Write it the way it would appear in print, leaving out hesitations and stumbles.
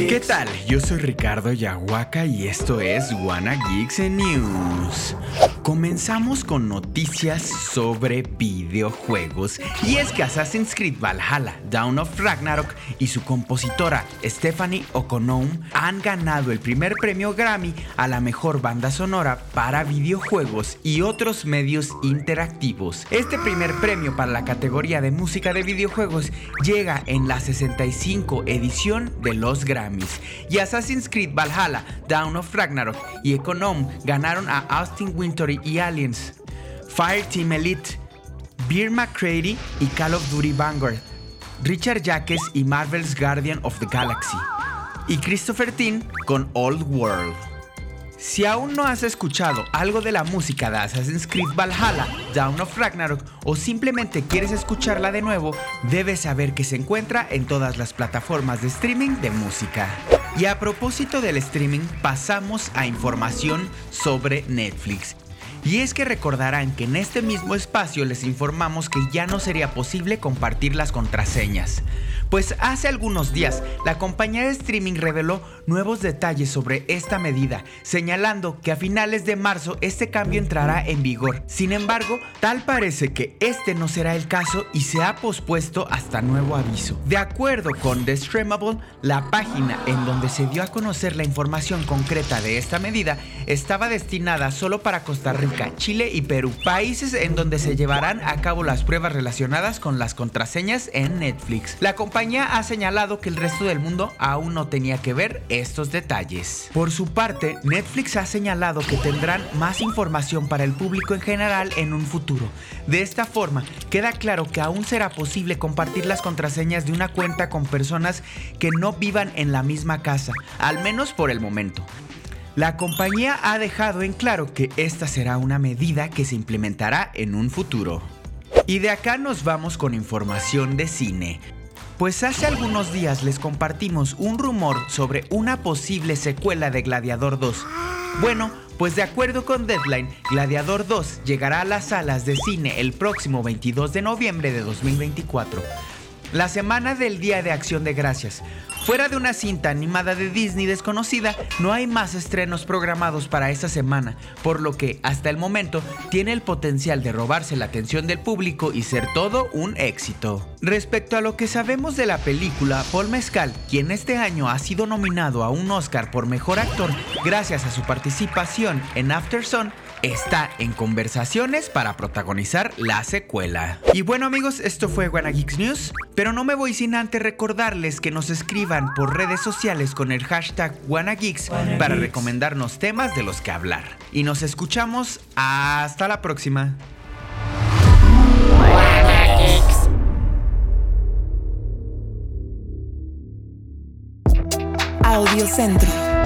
¿Qué tal? Yo soy Ricardo Yahuaca y esto es Wanna Geeks News. Comenzamos con noticias sobre videojuegos. Y es que Assassin's Creed Valhalla, Dawn of Ragnarok y su compositora Stephanie Okonom han ganado el primer premio Grammy a la mejor banda sonora para videojuegos y otros medios interactivos. Este primer premio para la categoría de música de videojuegos llega en la 65 edición de los Grammys. Y Assassin's Creed Valhalla, Dawn of Ragnarok y Okonom ganaron a Austin Wintory y Aliens, Fireteam Elite, Bear McCready y Call of Duty Vanguard, Richard Jacques y Marvel's Guardian of the Galaxy, y Christopher Tin con Old World. Si aún no has escuchado algo de la música de Assassin's Creed Valhalla, Dawn of Ragnarok o simplemente quieres escucharla de nuevo, debes saber que se encuentra en todas las plataformas de streaming de música. Y a propósito del streaming, pasamos a información sobre Netflix. Y es que recordarán que en este mismo espacio les informamos que ya no sería posible compartir las contraseñas. Pues hace algunos días, la compañía de streaming reveló nuevos detalles sobre esta medida, señalando que a finales de marzo este cambio entrará en vigor. Sin embargo, tal parece que este no será el caso y se ha pospuesto hasta nuevo aviso. De acuerdo con The Streamable, la página en donde se dio a conocer la información concreta de esta medida estaba destinada solo para Costa Rica, Chile y Perú, países en donde se llevarán a cabo las pruebas relacionadas con las contraseñas en Netflix. La compañía ha señalado que el resto del mundo aún no tenía que ver estos detalles. Por su parte, Netflix ha señalado que tendrán más información para el público en general en un futuro. De esta forma, queda claro que aún será posible compartir las contraseñas de una cuenta con personas que no vivan en la misma casa, al menos por el momento. La compañía ha dejado en claro que esta será una medida que se implementará en un futuro. Y de acá nos vamos con información de cine. Pues hace algunos días les compartimos un rumor sobre una posible secuela de Gladiador 2. Bueno, pues de acuerdo con Deadline, Gladiador 2 llegará a las salas de cine el próximo 22 de noviembre de 2024. La semana del Día de Acción de Gracias. Fuera de una cinta animada de Disney desconocida, no hay más estrenos programados para esta semana, por lo que hasta el momento tiene el potencial de robarse la atención del público y ser todo un éxito. Respecto a lo que sabemos de la película, Paul Mescal, quien este año ha sido nominado a un Oscar por Mejor Actor gracias a su participación en Aftersun, está en conversaciones para protagonizar la secuela. Y bueno amigos, esto fue Wanna Geeks News, pero no me voy sin antes recordarles que nos escriban por redes sociales con el hashtag WannaGeeks para recomendarnos temas de los que hablar. Y nos escuchamos hasta la próxima. Audio Centro.